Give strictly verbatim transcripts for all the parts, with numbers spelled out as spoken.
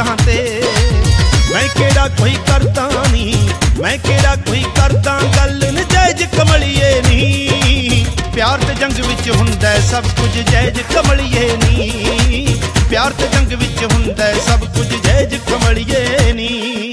राहां ते। मैं केड़ा कोई करदा नी, मैं केड़ा कोई करदा गल नजायज कमलिए नी। प्यार ते जंग विच हुंदा सब कुछ जायज कमलिए नी। प्यार ते जंग विच हुंदा सब कुछ जायज कमलिए नी।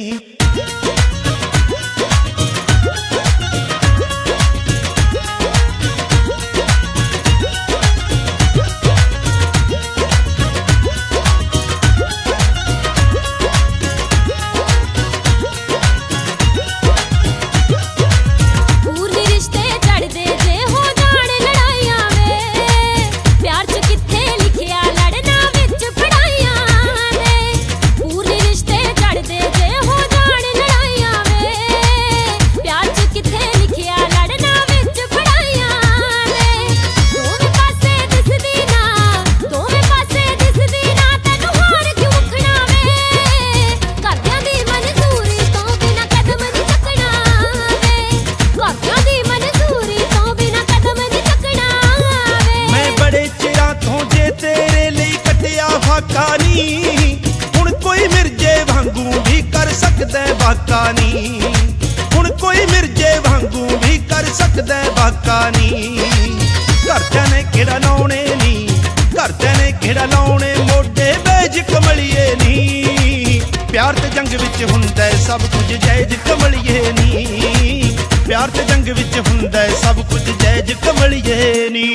हुण कोई मिर्जे वांगू भी कर सकदा बाका नी। हुण कोई मिर्जे वांगू भी कर सकदा बाका नी। घरदियां ने केड़ा लाउणे नी, घरदियां ने केड़ा लाउणे मोढे बेज कमलिए नी। प्यार ते जंग विच हुंदा सब कुछ जायज कमलिए नी। प्यार ते जंग विच हुंदा सब कुछ जायज कमलिए नी।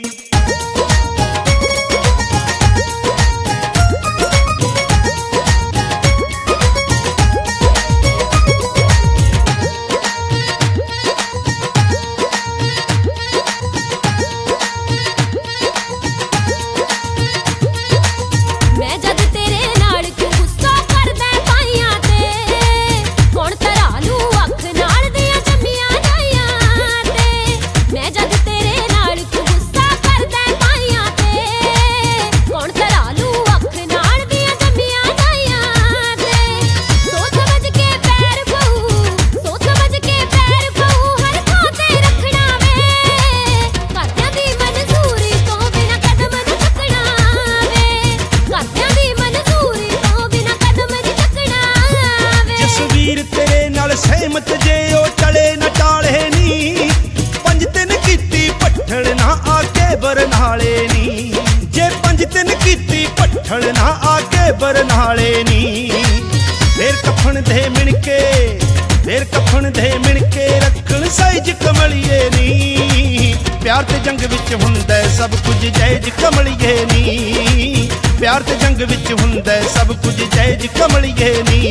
सहमत जे ओ चले न टाले नी। पंज दिन कीती पट्ठड़ ना आके बरनाले नी। जे पंज दिन कीती पट्ठड़ ना आके बरनाले नी। फिर कफन दे मिणके, फिर कफन दे मिणके रखण साइज कमलिए नी। प्यार ते जंग विच हुंदा सब कुछ जायज कमलिए नी। प्यार ते जंग विच हुंदा सब कुछ जायज कमलिए नी।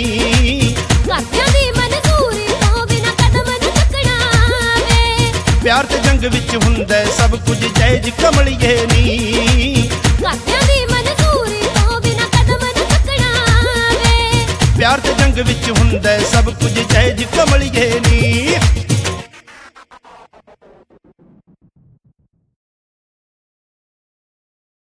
प्यार ते जंग विच हुंदा सब कुछ जायज कमलिए नी। घरदियां दी मंजूरी तो बिना कदम न चकना वे। प्यार ते जंग विच हुंदा सब कुछ जायज कमलिए नी।